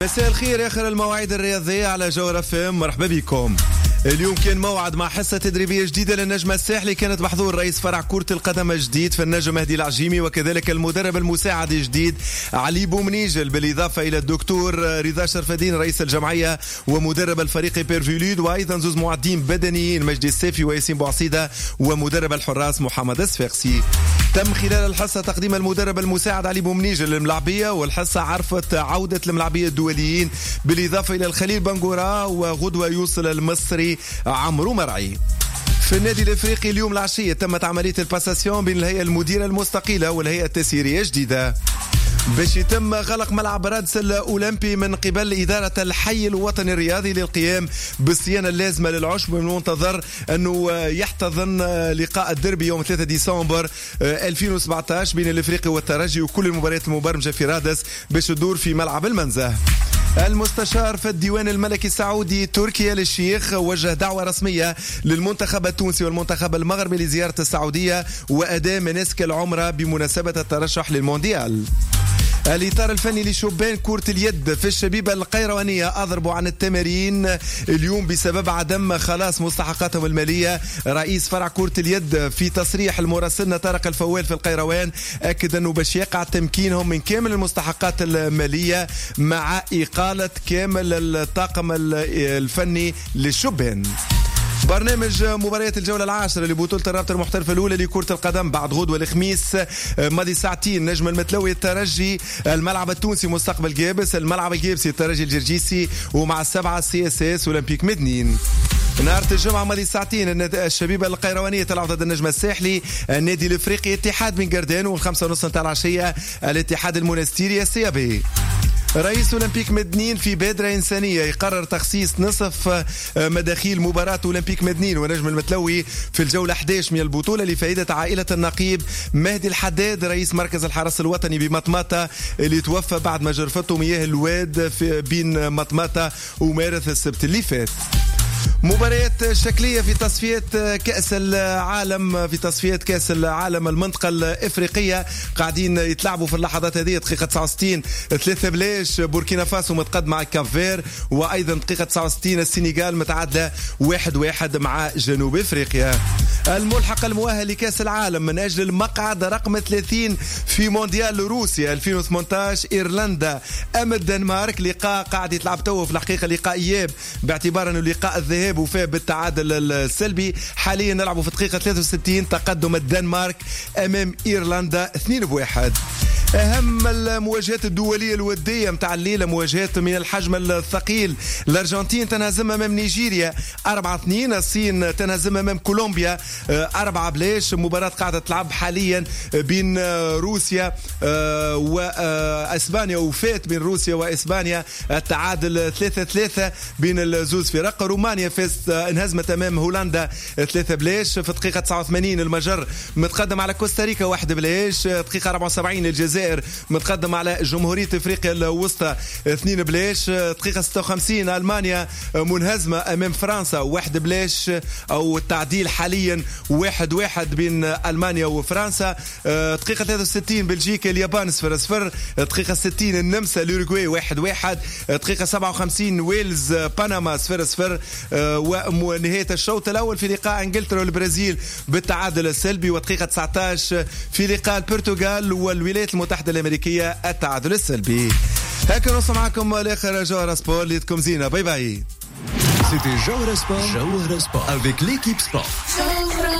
مساء الخير. آخر المواعيد الرياضية على جوهر FM. مرحبا بكم. اليوم كان موعد مع حصة تدريبية جديدة للنجم الساحلي، كانت بحضور رئيس فرع كرة القدم الجديد في النجم مهدي العجيمي، وكذلك المدرب المساعد الجديد علي بومنيجل، بالإضافة إلى الدكتور رضا شرفدين رئيس الجمعية ومدرب الفريق بيرفيلود، وأيضا زوز معدين بدنيين مجدي السيفي وياسين بوعصيدة، ومدرب الحراس محمد الصفاقسي. تم خلال الحصة تقديم المدرب المساعد علي بومنيجل للملاعبية، والحصة عرفت عودة الملاعبية الدوليين بالإضافة إلى الخليل بنغورا، وغدوة يوصل المصري عمرو مرعي. في النادي الافريقي اليوم العشية تمت عملية الباساسيون بين الهيئة المديرة المستقلة والهيئة التسييرية الجديدة باش يتم غلق ملعب رادس الأولمبي من قبل إدارة الحي الوطني الرياضي للقيام بالصيانة اللازمة للعشب. من المنتظر أنه يحتضن لقاء الدربي يوم 3 ديسمبر 2017 بين الافريقي والترجي، وكل المباريات المبرمجة في رادس باش تدور في ملعب المنزه. المستشار في الديوان الملكي السعودي تركي آل الشيخ وجه دعوة رسمية للمنتخب التونسي والمنتخب المغربي لزيارة السعودية وأداء مناسك العمرة بمناسبة الترشح للمونديال. الإطار الفني لشبان كرة اليد في الشبيبة القيروانية أضربوا عن التمارين اليوم بسبب عدم خلاص مستحقاتهم المالية. رئيس فرع كرة اليد في تصريح المراسلنا طارق الفوال في القيروان أكد أنه باش يقع تمكينهم من كامل المستحقات المالية مع إقالة كامل الطاقم الفني للشبان. برنامج مباريات الجولة العاشرة لبطولة الرابطة المحترفة الأولى لكرة القدم بعد غدوة الخميس ماضي ساعتين. نجم المتلوي الترجي الملعب التونسي مستقبل جابس، الملعب الجابسي الترجي الجرجيسي، ومع السبعة CSS أولمبيك مدنين. نهار الجمعة ماضي ساعتين الشبيبة القيروانية تلعب ضد النجم الساحلي، النادي الافريقي اتحاد بن قردان، والخمسة نتاع العشية الاتحاد المونستيري السيابي. رئيس أولمبيك مدنين في بادرة إنسانية يقرر تخصيص نصف مداخيل مباراة أولمبيك مدنين ونجم المتلوي في الجولة 11 من البطولة لفائدة عائلة النقيب مهدي الحداد رئيس مركز الحرس الوطني بمطماطة اللي توفى بعد ما جرفته مياه الواد بين مطماطة ومارس السبت اللي فات. مباريات شكلية في تصفيات كأس العالم، في تصفيات كأس العالم المنطقة الإفريقية قاعدين يتلعبوا في اللحظات هذه. دقيقة 69 3 بوركينا فاسو متقدم مع كافير، وأيضا دقيقة 69 السنغال متعادلة 1-1 مع جنوب إفريقيا. الملحق المؤهل لكأس العالم من أجل المقعد رقم 30 في مونديال روسيا 2018 إيرلندا أم الدنمارك. لقاء قاعد يتلعب توه في الحقيقة، لقاء إياب باعتبار أنه لقاء الذهاب وفاء بالتعادل السلبي. حاليا نلعبوا في دقيقة 63 تقدم الدنمارك أمام إيرلندا 2-1. أهم المواجهات الدولية الودية متاع الليلة مواجهات من الحجم الثقيل. الأرجنتين تنهزم أمام نيجيريا 4-2، الصين تنهزم أمام كولومبيا 4-0. مباراة قاعدة تلعب حاليا بين روسيا وإسبانيا، وفات بين روسيا وإسبانيا التعادل 3-3 بين الزوز فرق. رومانيا فازت انهزمت أمام هولندا 3-0. في دقيقة 89 المجر متقدم على كوستاريكا 1-0. دقيقة 74 الجزائر متقدم على جمهورية افريقيا الوسطى 2-0. دقيقة 56 المانيا منهزمة امام فرنسا 1-0 او التعديل حاليا 1-1 بين المانيا وفرنسا. دقيقة 63 بلجيكا اليابان 0-0. دقيقة 60 النمسا الأوروغواي 1-1. دقيقة 57 ويلز بنما 0-0. ونهاية الشوط الأول في لقاء انجلترا والبرازيل بالتعادل السلبي. ودقيقة 19 في لقاء البرتغال والولايات المتحدة الأمريكية التعادل السلبي. هكذا نوصل معكم لآخر جوهر سبور. ليتكم زينة. باي باي. C'était Jawhara Sport avec l'équipe sport.